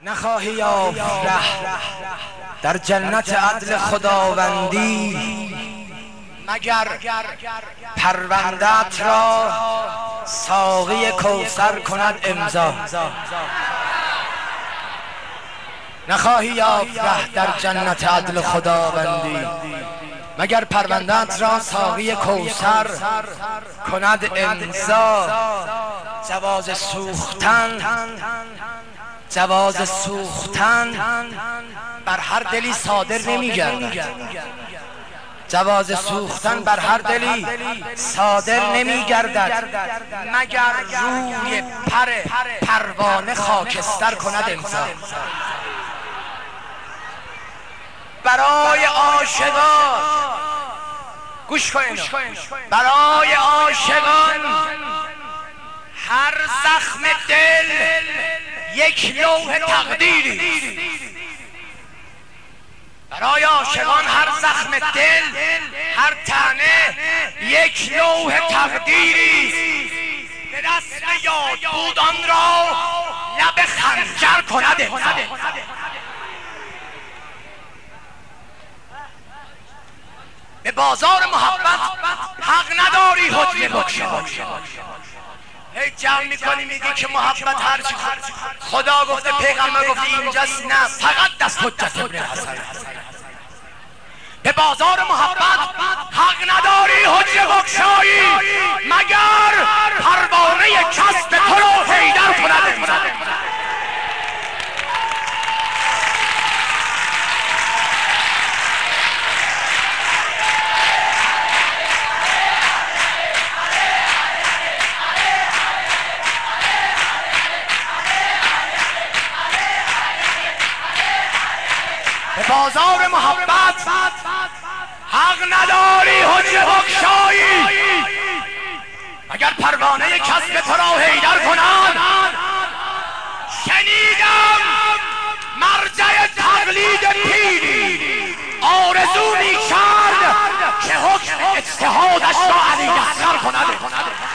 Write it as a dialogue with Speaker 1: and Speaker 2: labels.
Speaker 1: نخواهی یافت ره در جنت عدل خداوندی مگر پرونده‌ات را ساقی کوثر کند امضا. نخواهی یافت ره در جنت عدل خداوندی مگر پرونده‌ات را ساقی کوثر کند امضا. جواز سوختن بر هر دلی صادر نمی‌گردد. جواز سوختن بر هر دلی صادر نمی‌گردد مگر روی پر پروانه خاکستر کند امضا. برای عاشقان گوش کنید، برای عاشقان هر زخم دل یک لوح تقدیری. برای عاشقان هر زخم دل، هر طعنه یک لوح تقدیری. به رسم یاد بود آن را لب خنجر کند امضا. به بازار محبت حق نداری حجله بگشای. هی جمع میکنی میگی که محبت هرچی خدا گفته پیغمبر گفته اینجاست، نه فقط دست حجت ابن حسن. به بازار محبت حق نداری حجله بگشایی مگر پروانه کسب تو را حیدر کند امضا. به بازار محبت حق نداری حجله بگشایی اگر پروانه کسب تو را حیدر کنند. شنیدم مرجع تقلید پیری آرزو می کرد که حکم اجتهادش را علی اصغر کند.